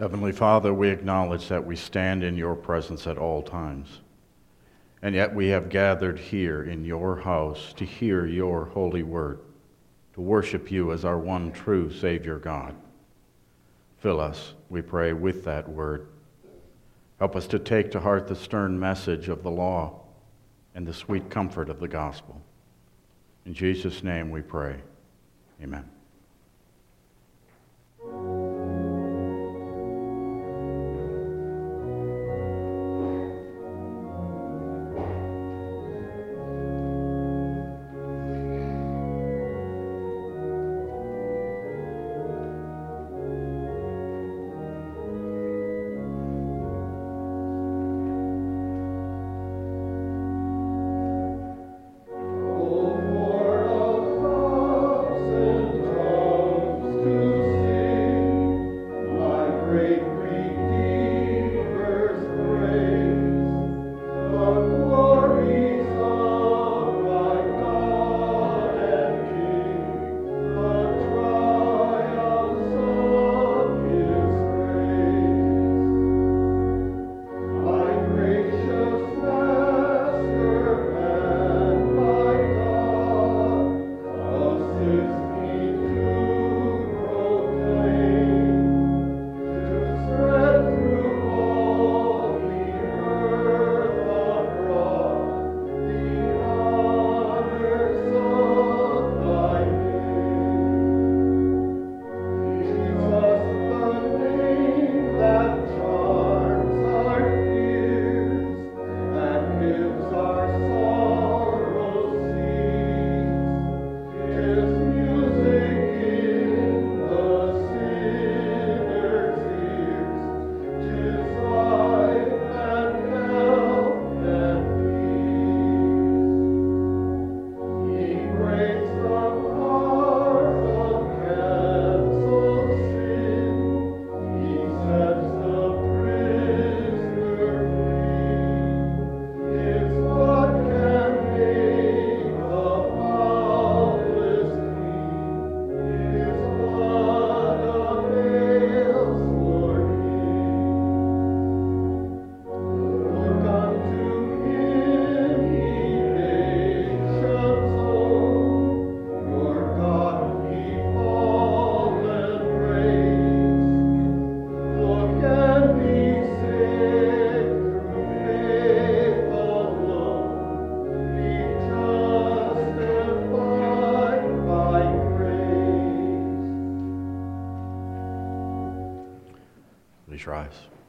Heavenly Father, we acknowledge that we stand in your presence at all times, and yet we have gathered here in your house to hear your holy word, to worship you as our one true Savior God. Fill us, we pray, with that word. Help us to take to heart the stern message of the law and the sweet comfort of the gospel. In Jesus' name we pray. Amen. Please rise.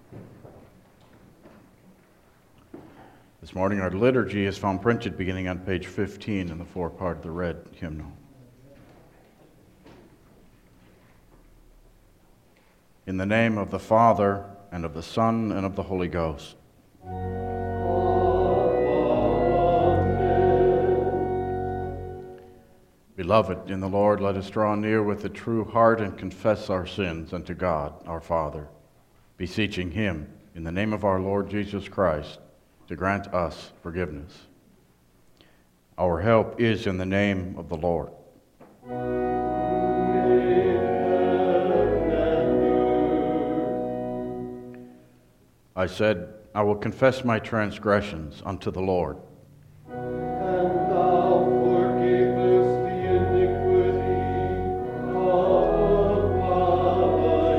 This morning our liturgy is found printed beginning on page 15 in the forepart of the red hymnal. In the name of the Father, and of the Son, and of the Holy Ghost. Beloved in the Lord, let us draw near with a true heart and confess our sins unto God, our Father, beseeching him, in the name of our Lord Jesus Christ, to grant us forgiveness. Our help is in the name of the Lord. I said, I will confess my transgressions unto the Lord. And thou forgivest the iniquity of my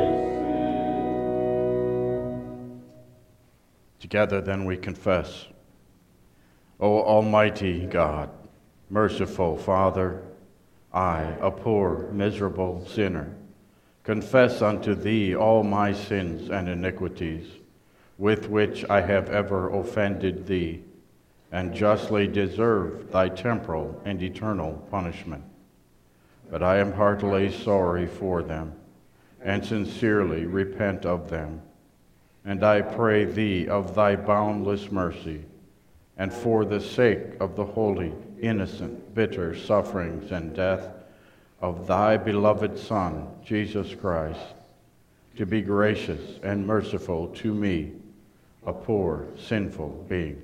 sin. Together then we confess. O Almighty God, merciful Father, I, a poor, miserable sinner, confess unto thee all my sins and iniquities, with which I have ever offended thee, and justly deserve thy temporal and eternal punishment. But I am heartily sorry for them, and sincerely repent of them. And I pray thee of thy boundless mercy, and for the sake of the holy, innocent, bitter sufferings and death of thy beloved Son, Jesus Christ, to be gracious and merciful to me, a poor, sinful being.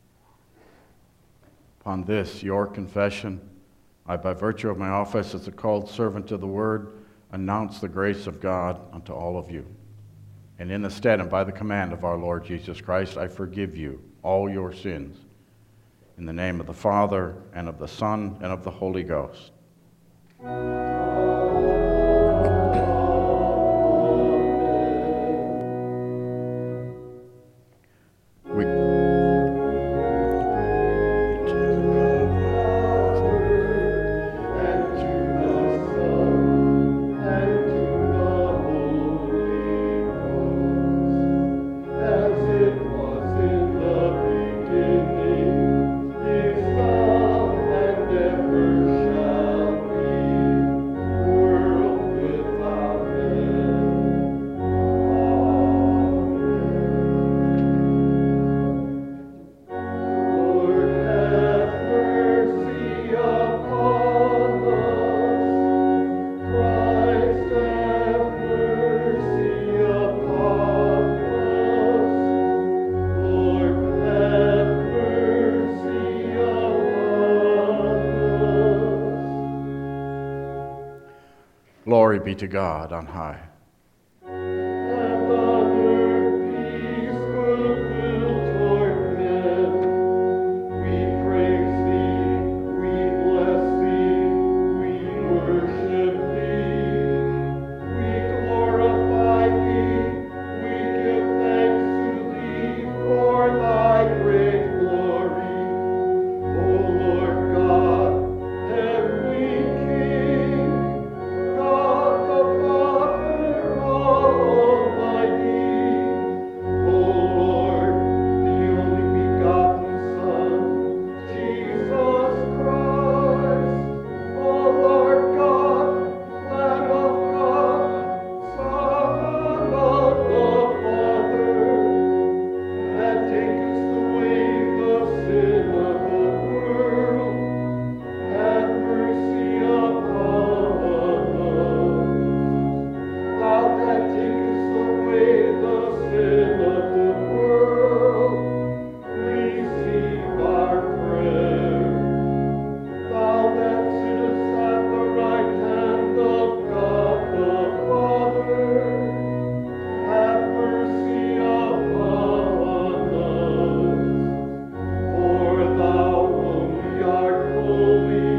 Upon this, your confession, I, by virtue of my office as a called servant of the Word, announce the grace of God unto all of you. And in the stead and by the command of our Lord Jesus Christ, I forgive you all your sins. In the name of the Father, and of the Son, and of the Holy Ghost. Glory be to God on high. And on earth peace, goodwill toward men. We praise thee, we bless thee, we worship thee. We glorify thee, we give thanks to thee for thy great glory. O Lord God, heavenly King, God the Father Almighty, O Lord, the only begotten Son, Jesus Christ, O Lord God, Lamb of God, Son of the Father, that takest away the sin of the world, have mercy upon us. Thou that takest away the sin of the world, receive our prayer. Thou that sittest at the right hand of God the Father, have mercy upon us. For thou only art holy,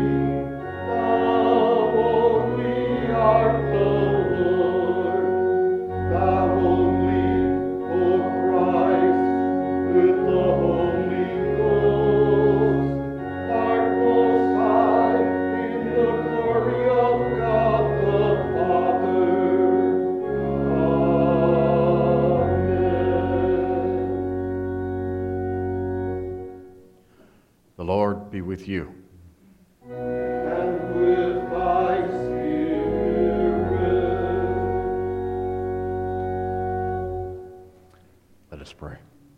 thou only art the Lord, thou only, O Christ, with the Holy Ghost, art most high in the glory of God the Father. Amen. The Lord be with you. And with thy spirit. Let us pray.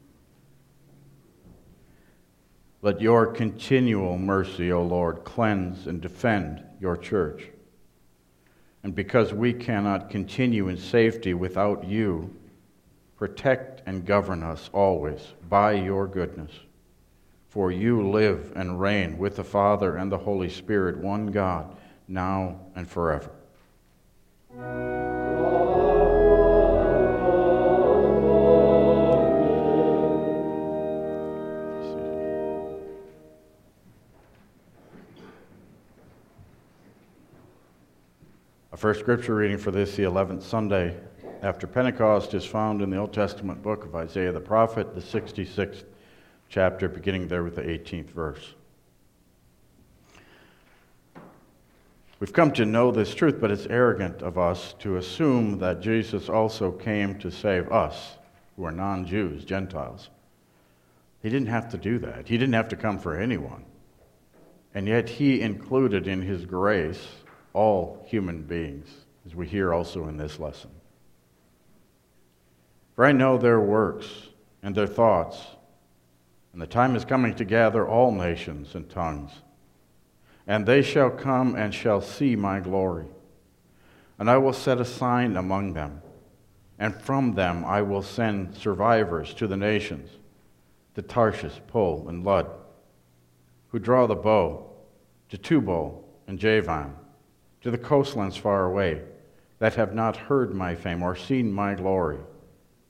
Let your continual mercy, O Lord, cleanse and defend your church. And because we cannot continue in safety without you, protect and govern us always by your goodness. For you live and reign with the Father and the Holy Spirit, one God, now and forever. Our first scripture reading for this, the 11th Sunday after Pentecost, is found in the Old Testament book of Isaiah the prophet, the 66th chapter, beginning there with the 18th verse. We've come to know this truth, but it's arrogant of us to assume that Jesus also came to save us, who are non-Jews, Gentiles. He didn't have to do that. He didn't have to come for anyone. And yet he included in his grace all human beings, as we hear also in this lesson. For I know their works and their thoughts, and the time is coming to gather all nations and tongues. And they shall come and shall see my glory. And I will set a sign among them, and from them I will send survivors to the nations, to Tarshish, Pul, and Lud, who draw the bow, to Tubal and Javan, to the coastlands far away, that have not heard my fame or seen my glory.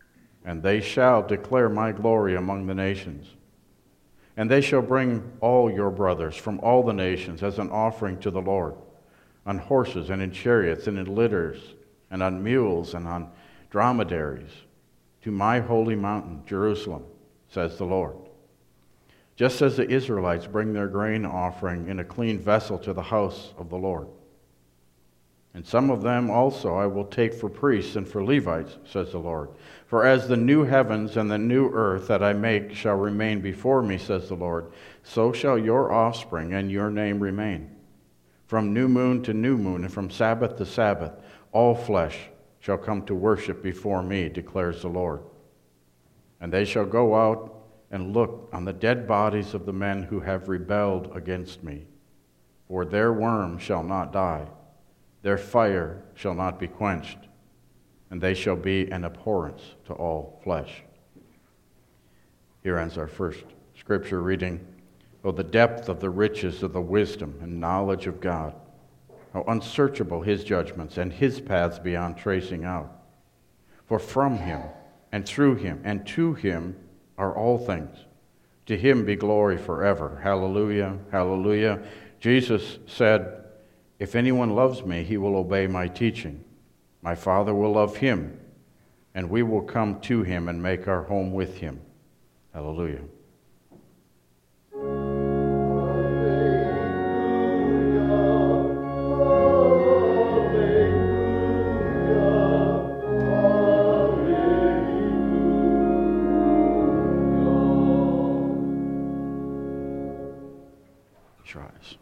and they shall declare my glory among the nations. And they shall bring all your brothers from all the nations as an offering to the Lord, on horses and in chariots and in litters, and on mules and on dromedaries, to my holy mountain, Jerusalem, says the Lord. Just as the Israelites bring their grain offering in a clean vessel to the house of the Lord. And some of them also I will take for priests and for Levites, says the Lord. For as the new heavens and the new earth that I make shall remain before me, says the Lord, so shall your offspring and your name remain. From new moon to new moon, and from Sabbath to Sabbath, all flesh shall come to worship before me, declares the Lord. And they shall go out and look on the dead bodies of the men who have rebelled against me. For their worm shall not die, their fire shall not be quenched, and they shall be an abhorrence to all flesh. Here ends our first scripture reading. Oh, the depth of the riches of the wisdom and knowledge of God. How unsearchable his judgments and his paths beyond tracing out. For from him and through him and to him are all things. To him be glory forever. Hallelujah, hallelujah. Jesus said, if anyone loves me, he will obey my teaching. My Father will love him, and we will come to him and make our home with him. Hallelujah. Rise.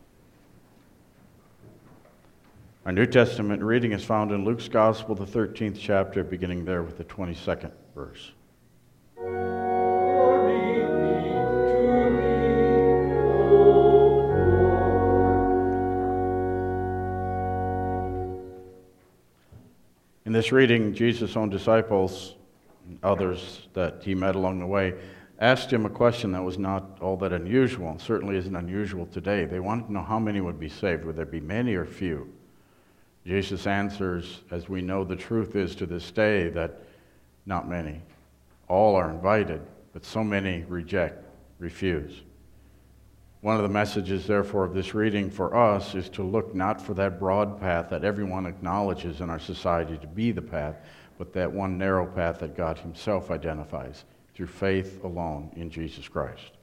Our New Testament reading is found in Luke's Gospel, the 13th chapter, beginning there with the 22nd verse. Glory be to thee, O Lord. In this reading, Jesus' own disciples and others that he met along the way asked him a question that was not all that unusual, and certainly isn't unusual today. They wanted to know how many would be saved. Would there be many or few? Jesus answers, as we know the truth is to this day, that not many. All are invited, but so many reject, refuse. One of the messages, therefore, of this reading for us is to look not for that broad path that everyone acknowledges in our society to be the path, but that one narrow path that God himself identifies through faith alone in Jesus Christ.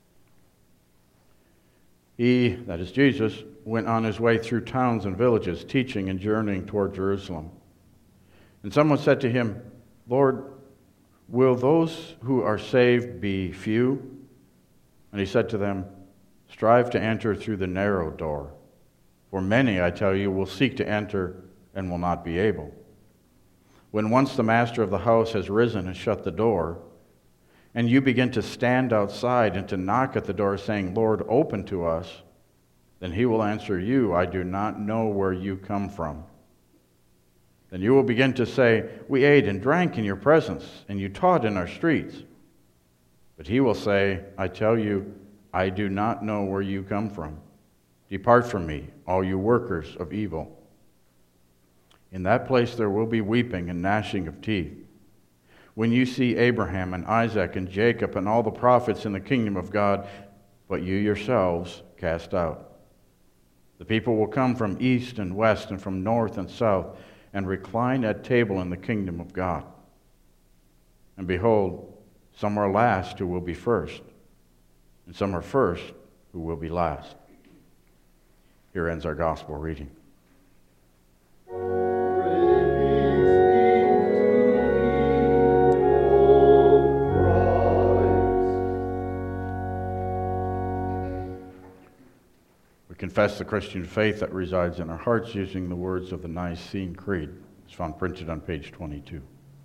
He, that is Jesus, went on his way through towns and villages, teaching and journeying toward Jerusalem. And someone said to him, Lord, will those who are saved be few? And he said to them, strive to enter through the narrow door. For many, I tell you, will seek to enter and will not be able. When once the master of the house has risen and shut the door, and you begin to stand outside and to knock at the door, saying, Lord, open to us, then he will answer you, I do not know where you come from. Then you will begin to say, we ate and drank in your presence, and you taught in our streets. But he will say, I tell you, I do not know where you come from. Depart from me, all you workers of evil. In that place there will be weeping and gnashing of teeth, when you see Abraham and Isaac and Jacob and all the prophets in the kingdom of God, but you yourselves cast out. The people will come from east and west and from north and south and recline at table in the kingdom of God. And behold, some are last who will be first, and some are first who will be last. Here ends our gospel reading. Confess the Christian faith that resides in our hearts using the words of the Nicene Creed. It's found printed on page 22.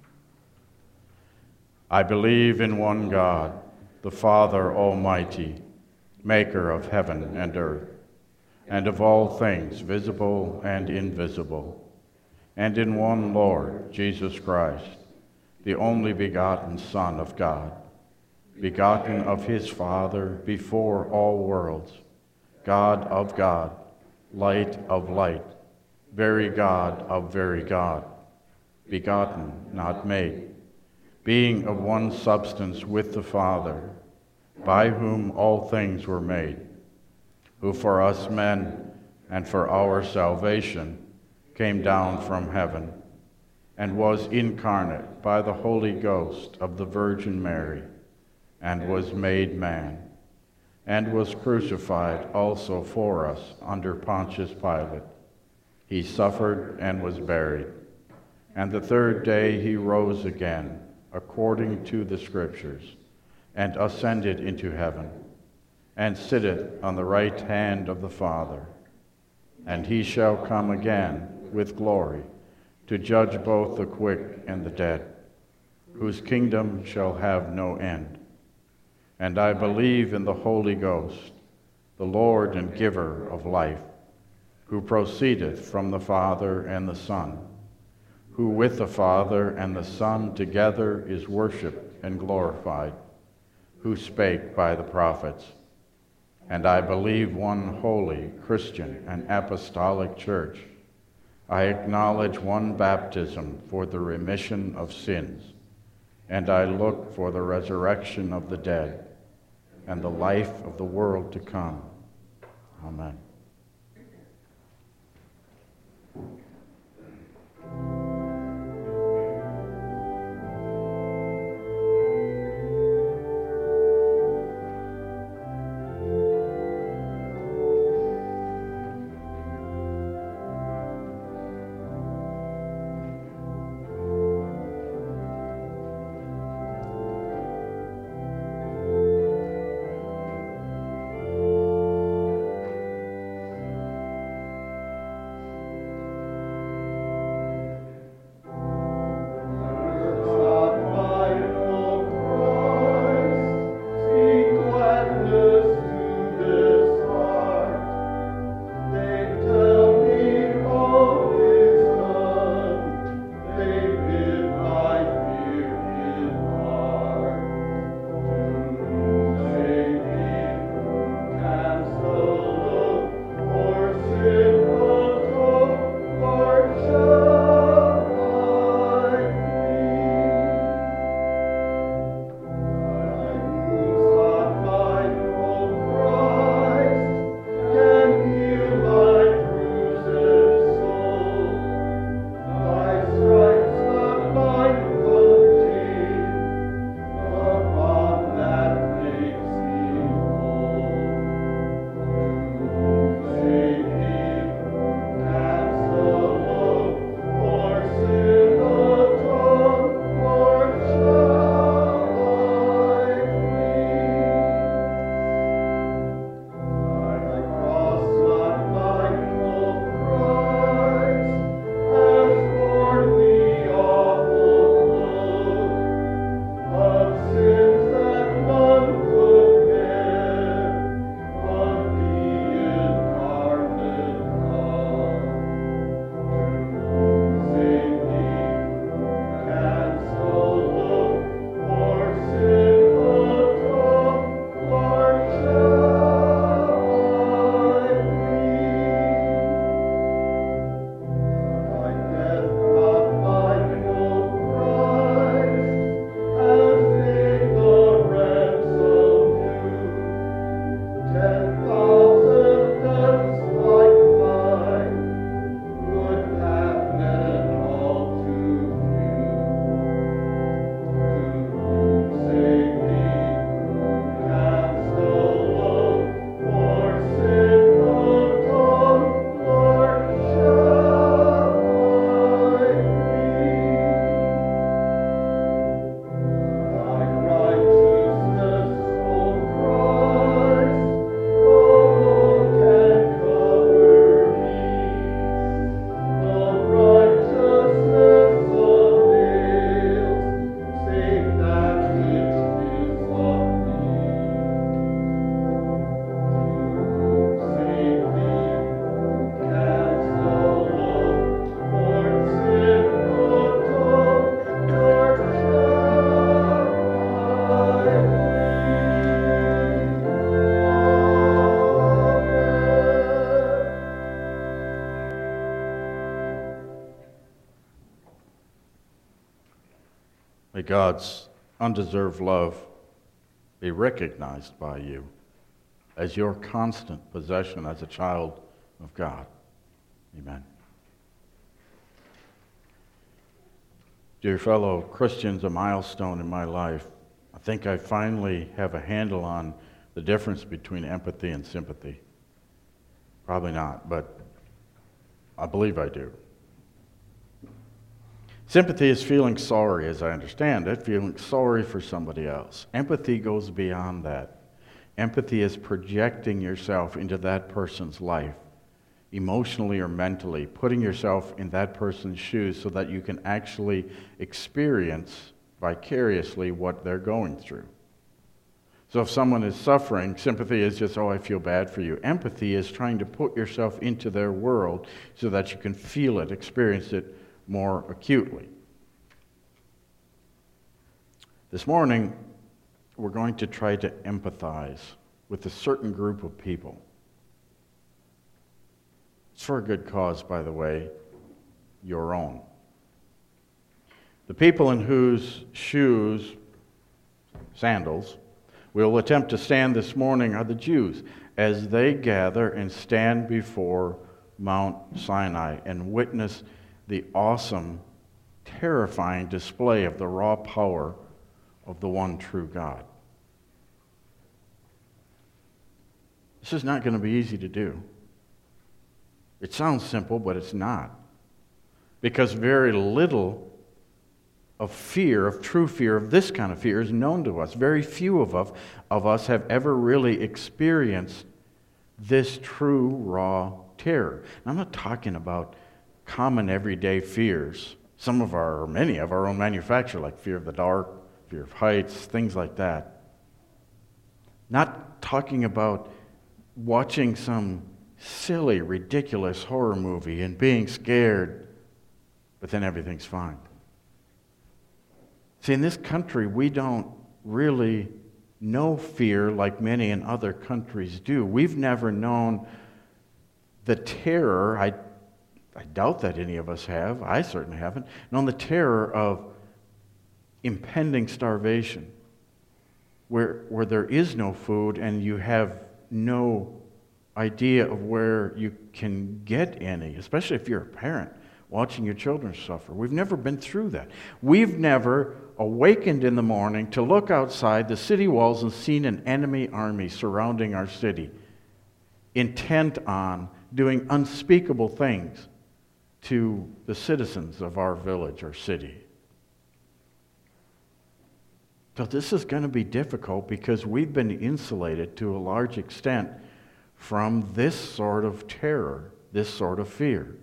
I believe in one God, the Father Almighty, maker of heaven and earth, and of all things visible and invisible, and in one Lord, Jesus Christ, the only begotten Son of God, begotten of his Father before all worlds, God of God, light of light, very God of very God, begotten, not made, being of one substance with the Father, by whom all things were made, who for us men and for our salvation came down from heaven, and was incarnate by the Holy Ghost of the Virgin Mary, and was made man, and was crucified also for us under Pontius Pilate. He suffered and was buried, and the third day he rose again, according to the Scriptures, and ascended into heaven, and sitteth on the right hand of the Father. And he shall come again with glory, to judge both the quick and the dead, whose kingdom shall have no end. And I believe in the Holy Ghost, the Lord and giver of life, who proceedeth from the Father and the Son, who with the Father and the Son together is worshipped and glorified, who spake by the prophets. And I believe one holy, Christian, and apostolic church. I acknowledge one baptism for the remission of sins, and I look for the resurrection of the dead and the life of the world to come. Amen. May God's undeserved love be recognized by you as your constant possession as a child of God. Amen. Dear fellow Christians, a milestone in my life. I think I finally have a handle on the difference between empathy and sympathy. Probably not, but I believe I do. Sympathy is feeling sorry, as I understand it, feeling sorry for somebody else. Empathy goes beyond that. Empathy is projecting yourself into that person's life, emotionally or mentally, putting yourself in that person's shoes so that you can actually experience vicariously what they're going through. So if someone is suffering, sympathy is just, oh, I feel bad for you. Empathy is trying to put yourself into their world so that you can feel it, experience it more acutely. This morning, we're going to try to empathize with a certain group of people. It's for a good cause, by the way, your own. The people in whose shoes, sandals, we'll attempt to stand this morning are the Jews as they gather and stand before Mount Sinai and witness the awesome, terrifying display of the raw power of the one true God. This is not going to be easy to do. It sounds simple, but it's not. Because very little of fear, of true fear, of this kind of fear is known to us. Very few of us have ever really experienced this true raw terror. And I'm not talking about common everyday fears. Many of our own manufacture, like fear of the dark, fear of heights, things like that. Not talking about watching some silly, ridiculous horror movie and being scared, but then everything's fine. See, in this country, we don't really know fear like many in other countries do. We've never known the terror, I doubt that any of us have, I certainly haven't, known the terror of impending starvation, where there is no food and you have no idea of where you can get any, especially if you're a parent watching your children suffer. We've never been through that. We've never awakened in the morning to look outside the city walls and seen an enemy army surrounding our city, intent on doing unspeakable things to the citizens of our village or city. So this is going to be difficult because we've been insulated to a large extent from this sort of terror, this sort of fear.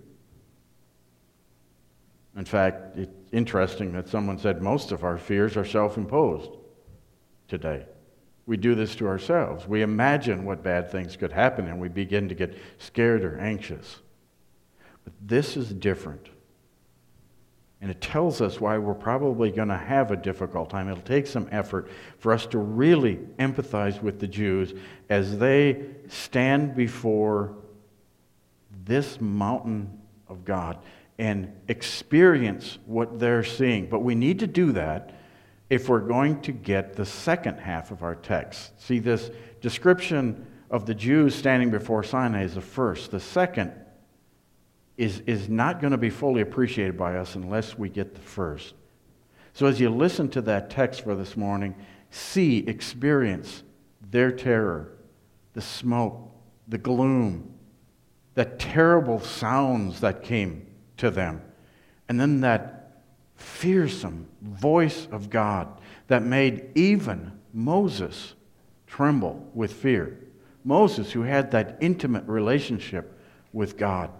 In fact, it's interesting that someone said most of our fears are self-imposed today. We do this to ourselves. We imagine what bad things could happen and we begin to get scared or anxious. But this is different. And it tells us why we're probably going to have a difficult time. It'll take some effort for us to really empathize with the Jews as they stand before this mountain of God and experience what they're seeing. But we need to do that if we're going to get the second half of our text. See, this description of the Jews standing before Sinai is the first. The second is not going to be fully appreciated by us unless we get the first. So as you listen to that text for this morning, experience their terror, the smoke, the gloom, the terrible sounds that came to them, and then that fearsome voice of God that made even Moses tremble with fear. Moses, who had that intimate relationship with God.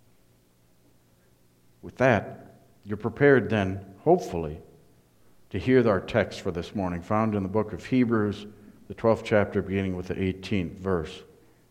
With that, you're prepared then, hopefully, to hear our text for this morning, found in the book of Hebrews, the 12th chapter, beginning with the 18th verse.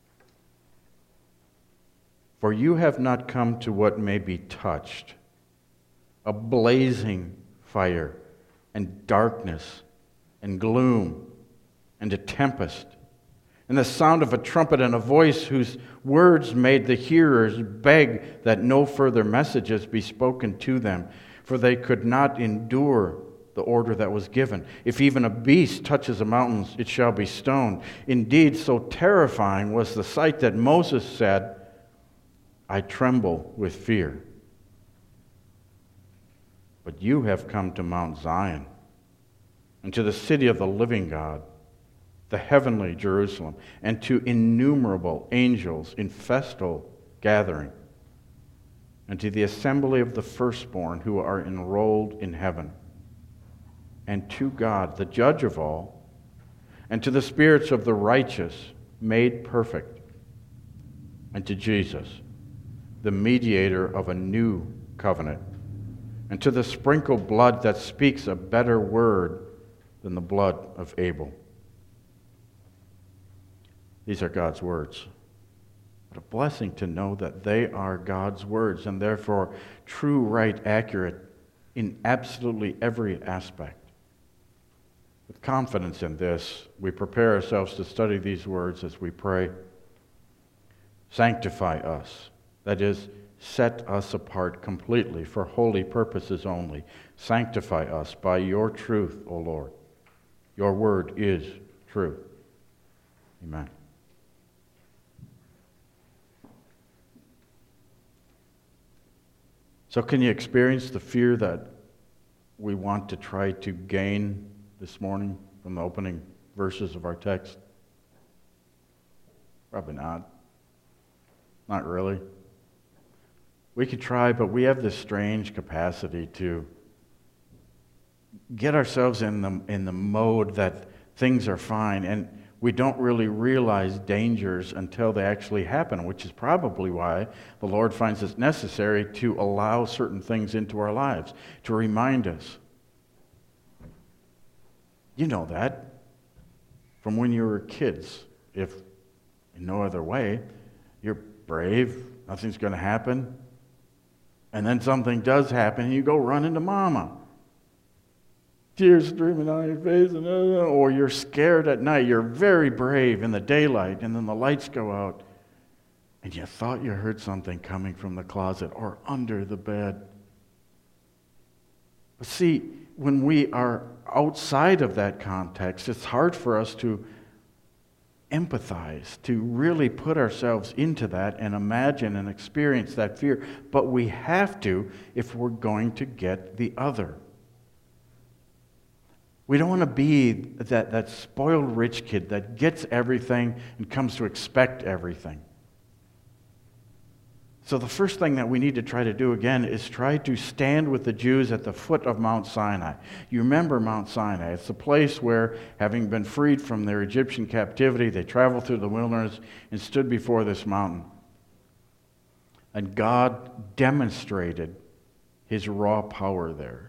For you have not come to what may be touched, a blazing fire, and darkness, and gloom, and a tempest, and the sound of a trumpet and a voice whose words made the hearers beg that no further messages be spoken to them, for they could not endure the order that was given. If even a beast touches the mountains, it shall be stoned. Indeed, so terrifying was the sight that Moses said, I tremble with fear. But you have come to Mount Zion, and to the city of the living God, the heavenly Jerusalem, and to innumerable angels in festal gathering, and to the assembly of the firstborn who are enrolled in heaven, and to God, the judge of all, and to the spirits of the righteous made perfect, and to Jesus, the mediator of a new covenant, and to the sprinkled blood that speaks a better word than the blood of Abel. These are God's words. What a blessing to know that they are God's words and therefore true, right, accurate in absolutely every aspect. With confidence in this, we prepare ourselves to study these words as we pray. Sanctify us, that is, set us apart completely for holy purposes only. Sanctify us by your truth, O Lord. Your word is truth. Amen. So can you experience the fear that we want to try to gain this morning from the opening verses of our text? Probably not. Not really. We could try, but we have this strange capacity to get ourselves in the mode that things are fine, and we don't really realize dangers until they actually happen, which is probably why the Lord finds it necessary to allow certain things into our lives, to remind us. You know that from when you were kids. If in no other way, you're brave, nothing's going to happen, and then something does happen, and you go running to Mama. Tears streaming down your face, or you're scared at night. You're very brave in the daylight, and then the lights go out, and you thought you heard something coming from the closet or under the bed. But see, when we are outside of that context, it's hard for us to empathize, to really put ourselves into that and imagine and experience that fear. But we have to if we're going to get the other. We don't want to be that spoiled rich kid that gets everything and comes to expect everything. So the first thing that we need to try to do again is try to stand with the Jews at the foot of Mount Sinai. You remember Mount Sinai. It's the place where, having been freed from their Egyptian captivity, they traveled through the wilderness and stood before this mountain. And God demonstrated his raw power there.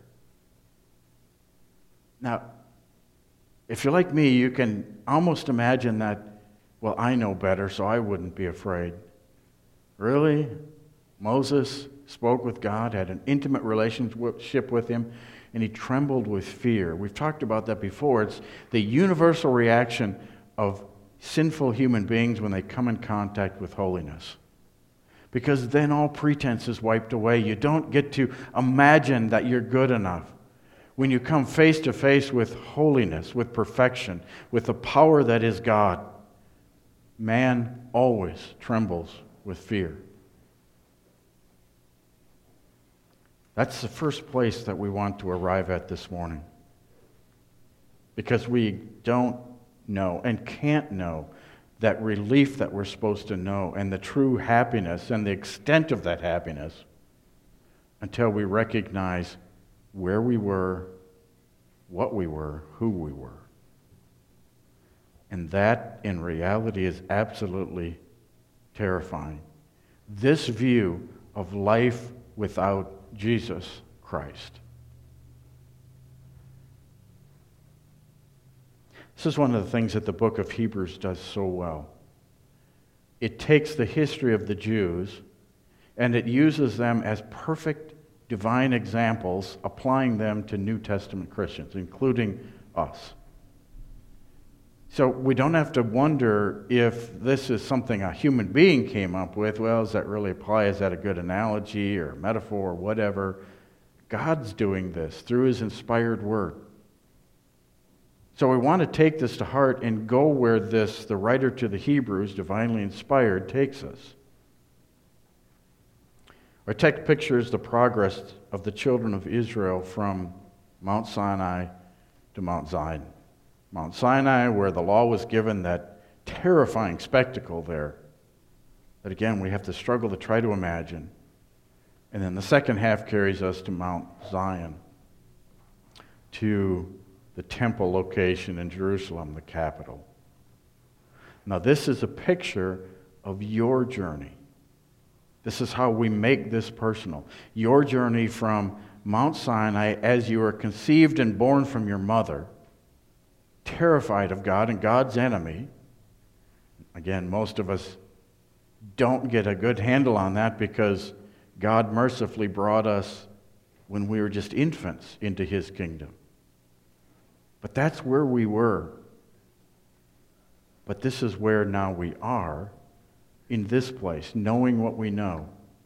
Now, if you're like me, you can almost imagine that, well, I know better, so I wouldn't be afraid. Really? Moses spoke with God, had an intimate relationship with him, and he trembled with fear. We've talked about that before. It's the universal reaction of sinful human beings when they come in contact with holiness. Because then all pretense is wiped away. You don't get to imagine that you're good enough. When you come face to face with holiness, with perfection, with the power that is God, man always trembles with fear. That's the first place that we want to arrive at this morning. Because we don't know and can't know that relief that we're supposed to know and the true happiness and the extent of that happiness until we recognize where we were, what we were, who we were. And that, in reality, is absolutely terrifying. This view of life without Jesus Christ. This is one of the things that the book of Hebrews does so well. It takes the history of the Jews and it uses them as perfect divine examples, applying them to New Testament Christians, including us. So we don't have to wonder if this is something a human being came up with. Well, does that really apply? Is that a good analogy or metaphor or whatever? God's doing this through His inspired Word. So we want to take this to heart and go where the writer to the Hebrews, divinely inspired, takes us. Our text pictures the progress of the children of Israel from Mount Sinai to Mount Zion. Mount Sinai, where the law was given, that terrifying spectacle there, that again we have to struggle to try to imagine. And then the second half carries us to Mount Zion, to the temple location in Jerusalem, the capital. Now this is a picture of your journey. This is how we make this personal. Your journey from Mount Sinai as you were conceived and born from your mother, terrified of God and God's enemy. Again, most of us don't get a good handle on that because God mercifully brought us when we were just infants into His kingdom. But that's where we were. But this is where now we are, in this place, knowing what we know.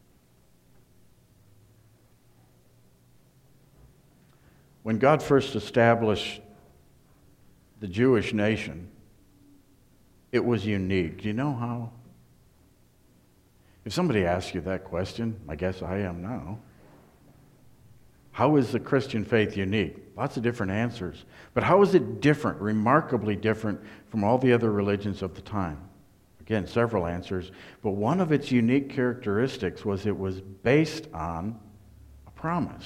When God first established the Jewish nation, it was unique. Do you know how? If somebody asks you that question, I guess I am now. How is the Christian faith unique? Lots of different answers. But how is it different, remarkably different from all the other religions of the time? Again, several answers. But one of its unique characteristics was it was based on a promise.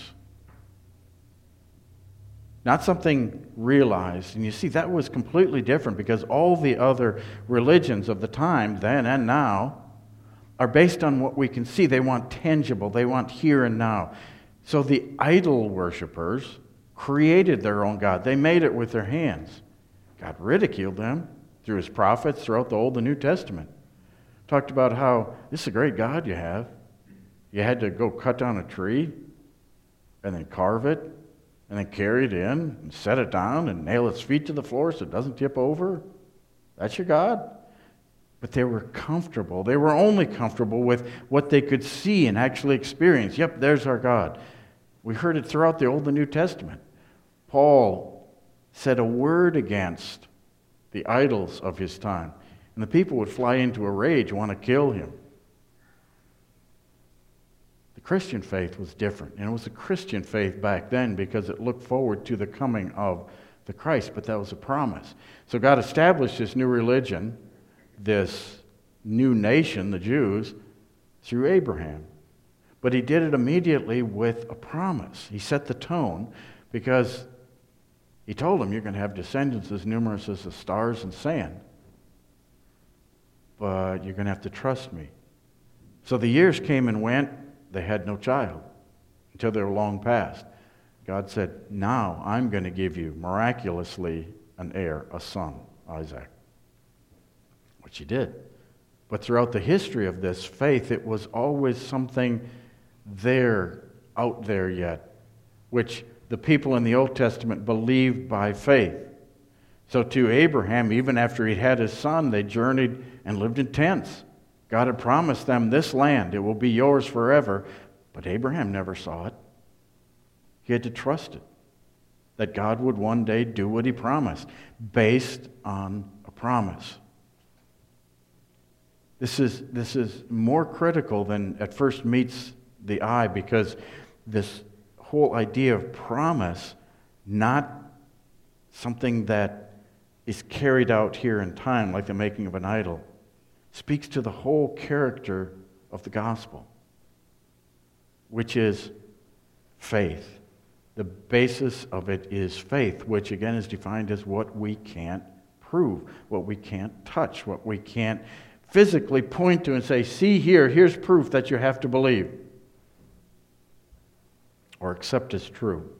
Not something realized. And you see, that was completely different because all the other religions of the time, then and now, are based on what we can see. They want tangible. They want here and now. So the idol worshipers created their own God. They made it with their hands. God ridiculed them through His prophets throughout the Old and New Testament. Talked about how this is a great God you have. You had to go cut down a tree and then carve it and then carry it in and set it down and nail its feet to the floor so it doesn't tip over. That's your God? But they were comfortable. They were only comfortable with what they could see and actually experience. Yep, there's our God. We heard it throughout the Old and New Testament. Paul said a word against the idols of his time, and the people would fly into a rage, want to kill him. The Christian faith was different, and it was a Christian faith back then because it looked forward to the coming of the Christ, but that was a promise. So God established this new religion, this new nation, the Jews, through Abraham. But He did it immediately with a promise. He set the tone because He told them, you're going to have descendants as numerous as the stars and sand. But you're going to have to trust me. So the years came and went. They had no child until they were long past. God said, now I'm going to give you miraculously an heir, a son, Isaac. Which He did. But throughout the history of this faith, it was always something there, out there yet, which the people in the Old Testament believed by faith. So to Abraham, even after he had his son, they journeyed and lived in tents. God had promised them this land, it will be yours forever. But Abraham never saw it. He had to trust it, that God would one day do what He promised, based on a promise. This is more critical than at first meets the eye because this whole idea of promise, not something that is carried out here in time like the making of an idol, speaks to the whole character of the gospel, which is faith. The basis of it is faith, which again is defined as what we can't prove, what we can't touch, what we can't physically point to and say, see here, here's proof that you have to believe or accept as true.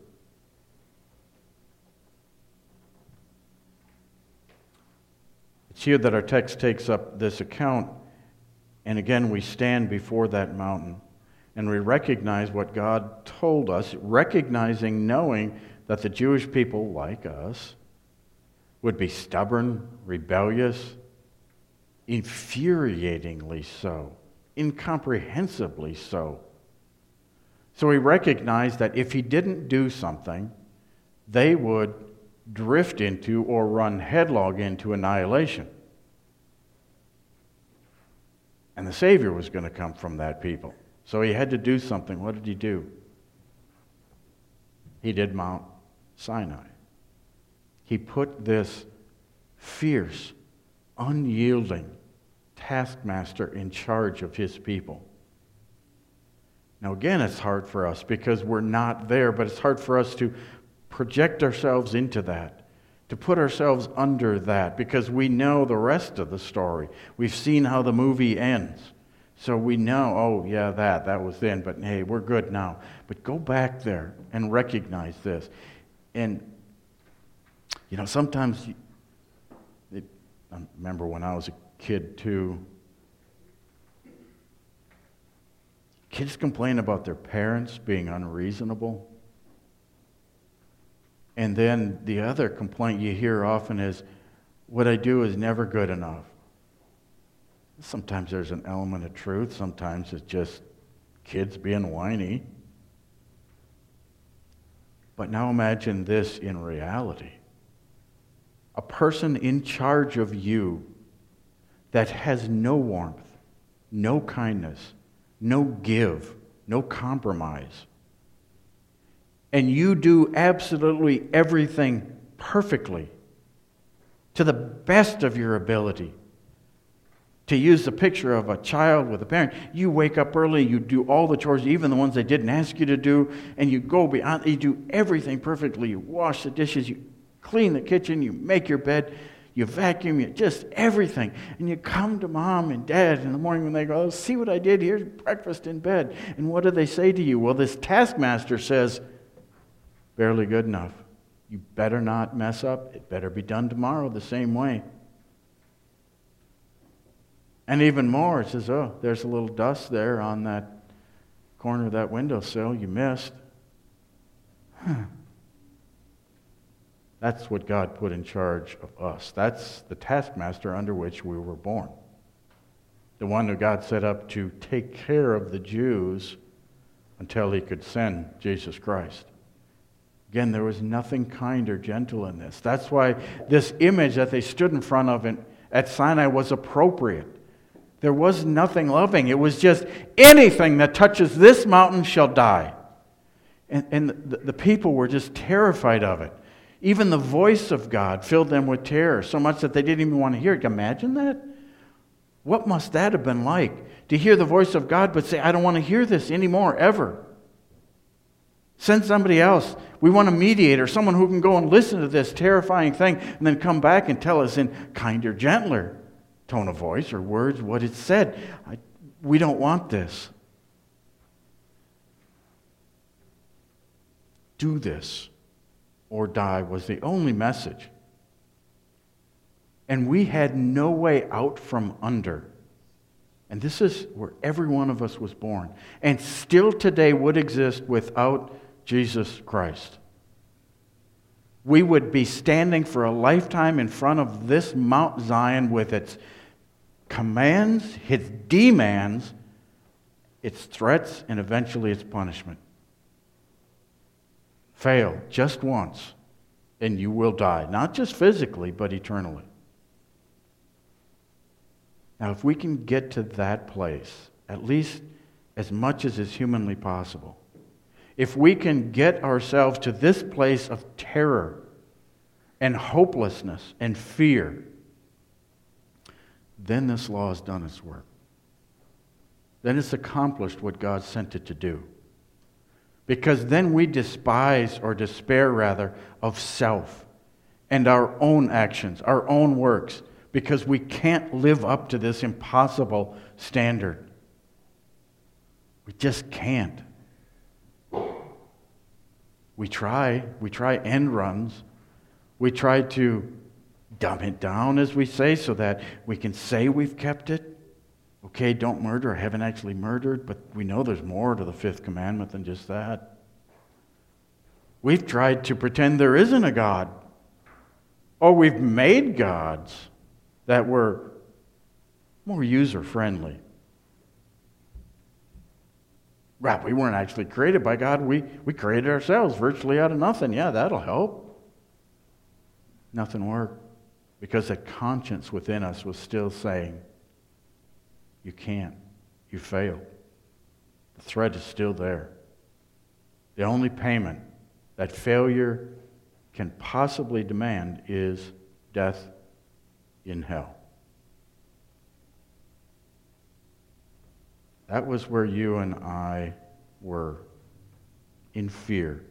It's here that our text takes up this account, and again we stand before that mountain and we recognize what God told us, recognizing, knowing that the Jewish people, like us, would be stubborn, rebellious, infuriatingly so, incomprehensibly so. So he recognized that if he didn't do something, they would drift into or run headlong into annihilation. And the Savior was going to come from that people. So he had to do something. What did he do? He did Mount Sinai. He put this fierce, unyielding taskmaster in charge of his people. Now again, it's hard for us because we're not there, but it's hard for us to project ourselves into that, to put ourselves under that, because we know the rest of the story. We've seen how the movie ends. So we know, oh yeah, that was then, but hey, we're good now. But go back there and recognize this. And, sometimes, I remember when I was a kid too, kids complain about their parents being unreasonable. And then the other complaint you hear often is, what I do is never good enough. Sometimes there's an element of truth. Sometimes it's just kids being whiny. But now imagine this in reality. A person in charge of you that has no warmth, no kindness, no give, no compromise. And you do absolutely everything perfectly, to the best of your ability. To use the picture of a child with a parent, you wake up early, you do all the chores, even the ones they didn't ask you to do, and you go beyond, you do everything perfectly. You wash the dishes, you clean the kitchen, you make your bed, you vacuum, you just everything. And you come to mom and dad in the morning when they go, oh, see what I did? Here's breakfast in bed. And what do they say to you? Well, this taskmaster says, barely good enough. You better not mess up. It better be done tomorrow the same way. And even more, it says, oh, there's a little dust there on that corner of that windowsill you missed. That's what God put in charge of us. That's the taskmaster under which we were born. The one who God set up to take care of the Jews until he could send Jesus Christ. Again, there was nothing kind or gentle in this. That's why this image that they stood in front of at Sinai was appropriate. There was nothing loving. It was just anything that touches this mountain shall die. And the people were just terrified of it. Even the voice of God filled them with terror, so much that they didn't even want to hear it. Imagine that? What must that have been like? To hear the voice of God but say, I don't want to hear this anymore, ever. Send somebody else. We want a mediator, someone who can go and listen to this terrifying thing and then come back and tell us in kinder, gentler tone of voice or words what it said. We don't want this. Do this or die was the only message. And we had no way out from under. And this is where every one of us was born. And still today would exist without Jesus Christ. We would be standing for a lifetime in front of this Mount Zion with its commands, its demands, its threats, and eventually its punishment. Fail just once, and you will die. Not just physically, but eternally. Now, if we can get to that place, at least as much as is humanly possible, if we can get ourselves to this place of terror and hopelessness and fear, then this law has done its work. Then it's accomplished what God sent it to do. Because then we despise or despair, rather, of self and our own actions, our own works, because we can't live up to this impossible standard. We just can't. We try end runs. We try to dumb it down, as we say, so that we can say we've kept it. Okay, don't murder. I haven't actually murdered, but we know there's more to the fifth commandment than just that. We've tried to pretend there isn't a God. Or we've made gods that were more user-friendly. Well, we weren't actually created by God. We created ourselves virtually out of nothing. Yeah, that'll help. Nothing worked because that conscience within us was still saying, you can't. You failed. The threat is still there. The only payment that failure can possibly demand is death in hell. That was where you and I were, in fear.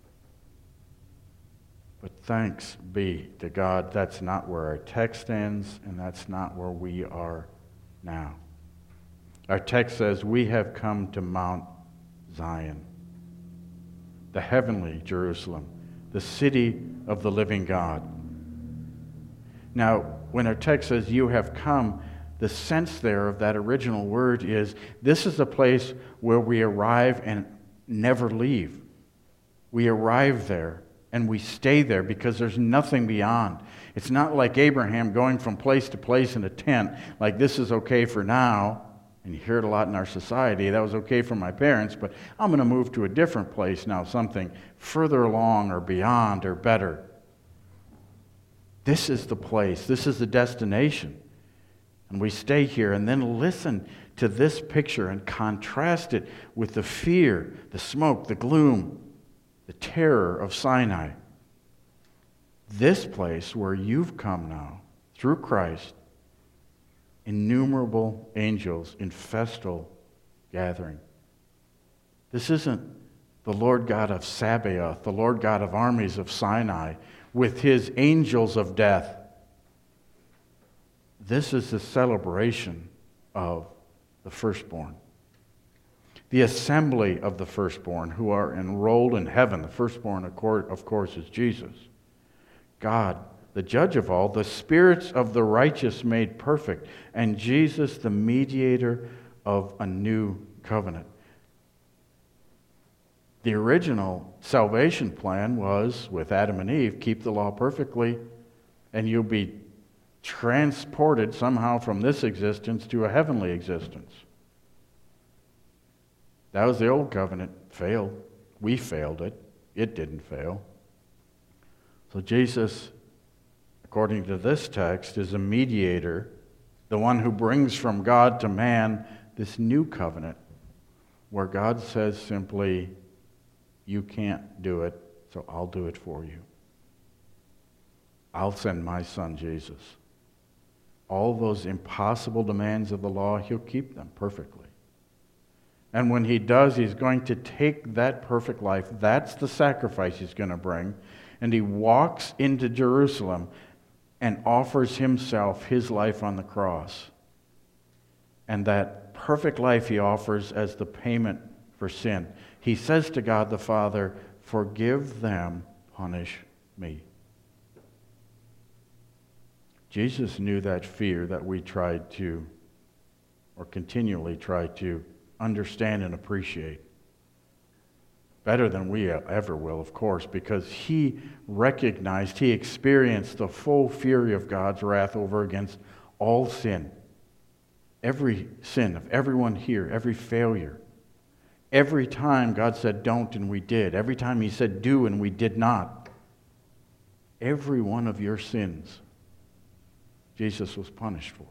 But thanks be to God, that's not where our text ends, and that's not where we are now. Our text says, we have come to Mount Zion, the heavenly Jerusalem, the city of the living God. Now, when our text says, you have come, the sense there of that original word is, this is a place where we arrive and never leave. We arrive there and we stay there because there's nothing beyond. It's not like Abraham going from place to place in a tent, like this is okay for now, and you hear it a lot in our society, that was okay for my parents, but I'm going to move to a different place now, something further along or beyond or better. This is the place, this is the destination. And we stay here and then listen to this picture and contrast it with the fear, the smoke, the gloom, the terror of Sinai. This place where you've come now, through Christ, innumerable angels in festal gathering. This isn't the Lord God of Sabaoth, the Lord God of armies of Sinai, with his angels of death. This is the celebration of the firstborn. The assembly of the firstborn who are enrolled in heaven. The firstborn, of course, is Jesus. God, the judge of all, the spirits of the righteous made perfect, and Jesus, the mediator of a new covenant. The original salvation plan was, with Adam and Eve, keep the law perfectly, and you'll be transported somehow from this existence to a heavenly existence. That was the old covenant. Failed. We failed it. It didn't fail. So Jesus, according to this text, is a mediator, the one who brings from God to man this new covenant, where God says simply, you can't do it, so I'll do it for you. I'll send my son Jesus. All those impossible demands of the law, he'll keep them perfectly. And when he does, he's going to take that perfect life. That's the sacrifice he's going to bring. And he walks into Jerusalem and offers himself, his life on the cross. And that perfect life he offers as the payment for sin. He says to God the Father, forgive them, punish me. Jesus knew that fear that we tried to, or continually try to, understand and appreciate. Better than we ever will, of course, because he recognized, he experienced the full fury of God's wrath over against all sin. Every sin of everyone here, every failure. Every time God said don't and we did. Every time he said do and we did not. Every one of your sins, Jesus was punished for.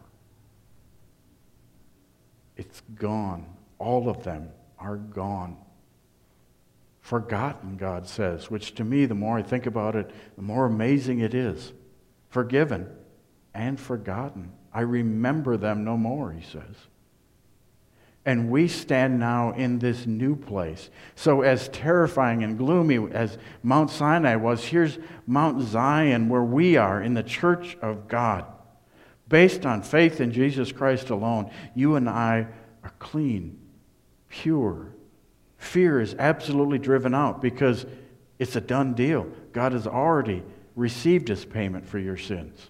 It's gone. All of them are gone. Forgotten, God says, which to me, the more I think about it, the more amazing it is. Forgiven and forgotten. I remember them no more, he says. And we stand now in this new place. So as terrifying and gloomy as Mount Sinai was, here's Mount Zion where we are in the church of God. Based on faith in Jesus Christ alone, you and I are clean, pure. Fear is absolutely driven out because it's a done deal. God has already received his payment for your sins.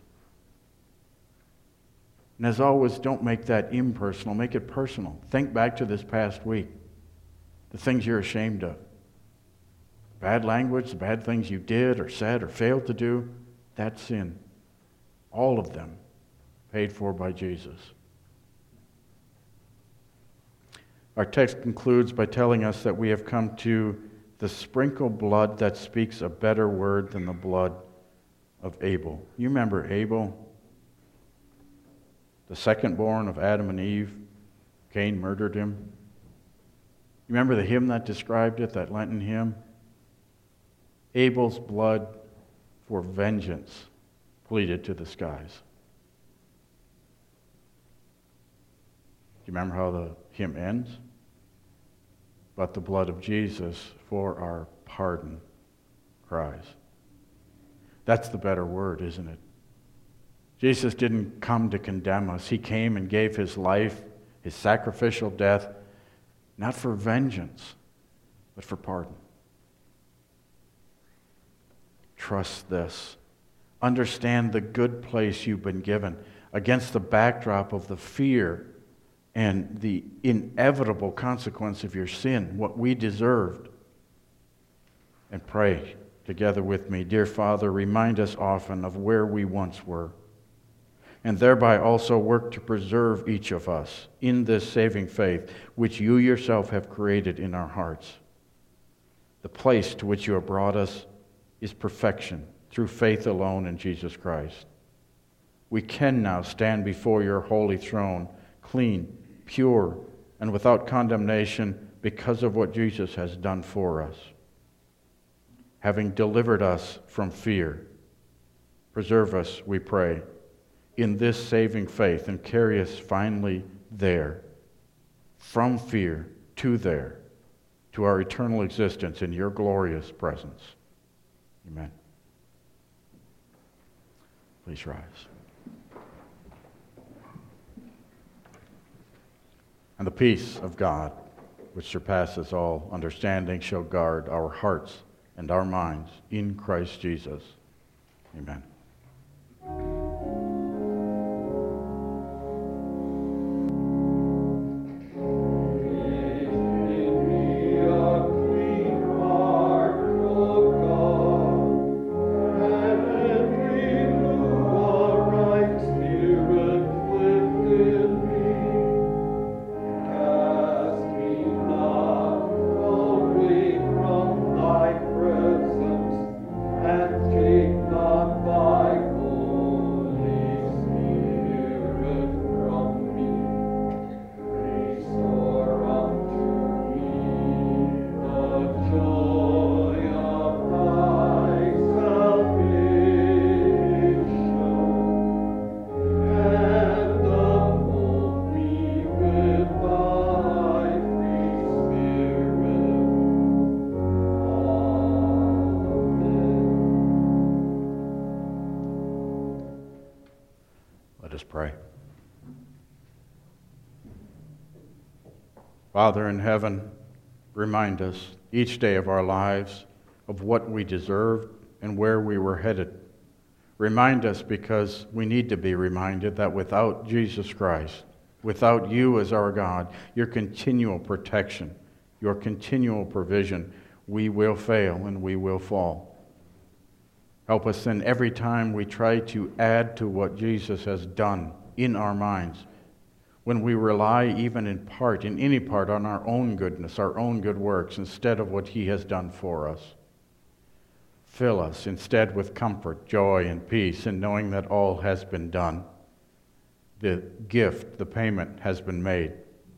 And as always, don't make that impersonal. Make it personal. Think back to this past week. The things you're ashamed of. Bad language, the bad things you did or said or failed to do. That's sin. All of them paid for by Jesus. Our text concludes by telling us that we have come to the sprinkled blood that speaks a better word than the blood of Abel. You remember Abel, the second-born of Adam and Eve? Cain murdered him. You remember the hymn that described it, that Lenten hymn? Abel's blood for vengeance pleaded to the skies. Do you remember how the hymn ends? But the blood of Jesus for our pardon cries. That's the better word, isn't it? Jesus didn't come to condemn us. He came and gave his life, his sacrificial death, not for vengeance, but for pardon. Trust this. Understand the good place you've been given against the backdrop of the fear and the inevitable consequence of your sin, what we deserved. And pray together with me, dear Father, remind us often of where we once were, and thereby also work to preserve each of us in this saving faith which you yourself have created in our hearts. The place to which you have brought us is perfection through faith alone in Jesus Christ. We can now stand before your holy throne, clean, pure, and without condemnation because of what Jesus has done for us. Having delivered us from fear, preserve us, we pray, in this saving faith and carry us finally there, from fear to there, to our eternal existence in your glorious presence. Amen. Please rise. And the peace of God, which surpasses all understanding, shall guard our hearts and our minds in Christ Jesus. Amen. Let us pray. Father in heaven, remind us each day of our lives of what we deserved and where we were headed. Remind us because we need to be reminded that without Jesus Christ, without you as our God, your continual protection, your continual provision, we will fail and we will fall. Help us then every time we try to add to what Jesus has done in our minds, when we rely even in part, in any part, on our own goodness, our own good works, instead of what he has done for us. Fill us instead with comfort, joy, and peace in knowing that all has been done. The gift, the payment has been made.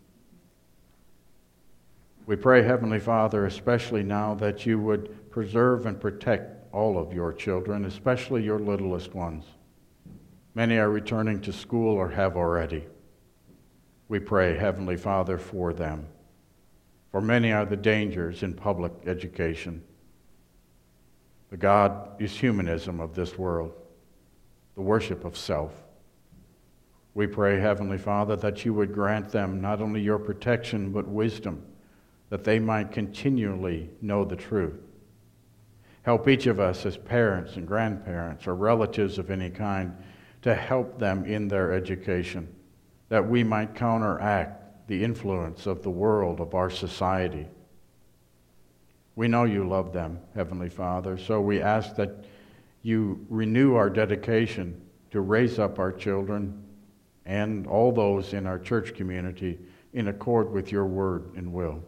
We pray, Heavenly Father, especially now that you would preserve and protect all of your children, especially your littlest ones. Many are returning to school or have already. We pray, Heavenly Father, for them. For many are the dangers in public education. The God is humanism of this world, the worship of self. We pray, Heavenly Father, that you would grant them not only your protection, but wisdom, that they might continually know the truth. Help each of us as parents and grandparents or relatives of any kind to help them in their education, that we might counteract the influence of the world, of our society. We know you love them, Heavenly Father, so we ask that you renew our dedication to raise up our children and all those in our church community in accord with your word and will.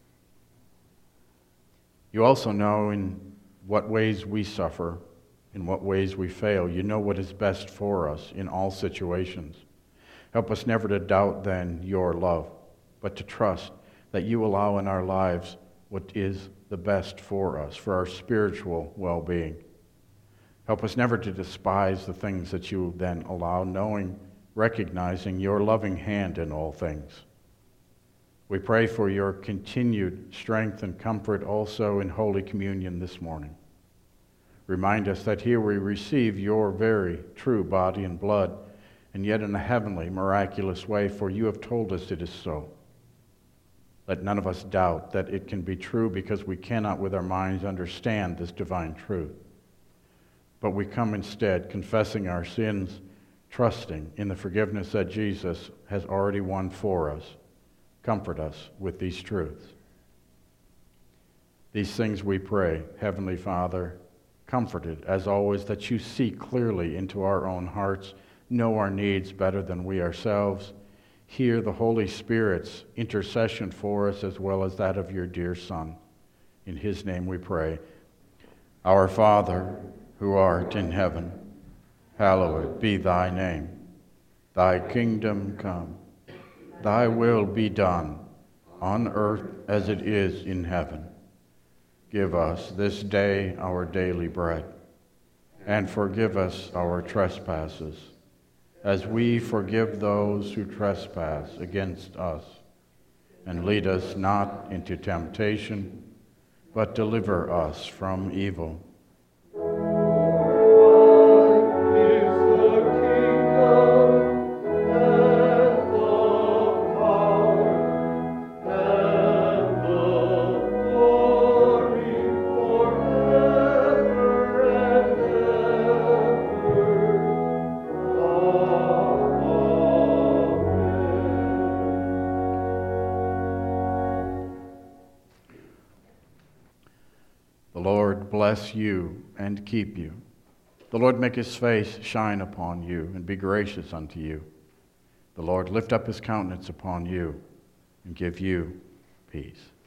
You also know in what ways we suffer, in what ways we fail. You know what is best for us in all situations. Help us never to doubt then your love, but to trust that you allow in our lives what is the best for us, for our spiritual well-being. Help us never to despise the things that you then allow, recognizing your loving hand in all things. We pray for your continued strength and comfort also in Holy Communion this morning. Remind us that here we receive your very true body and blood, and yet in a heavenly, miraculous way, for you have told us it is so. Let none of us doubt that it can be true, because we cannot with our minds understand this divine truth. But we come instead confessing our sins, trusting in the forgiveness that Jesus has already won for us. Comfort us with these truths. These things we pray, Heavenly Father, comforted as always that you see clearly into our own hearts, know our needs better than we ourselves, hear the Holy Spirit's intercession for us as well as that of your dear Son. In his name we pray. Our Father, who art in heaven, hallowed be thy name. Thy kingdom come. Thy will be done, on earth as it is in heaven. Give us this day our daily bread, and forgive us our trespasses, as we forgive those who trespass against us. And lead us not into temptation, but deliver us from evil. Bless you and keep you. The Lord make his face shine upon you and be gracious unto you. The Lord lift up his countenance upon you and give you peace.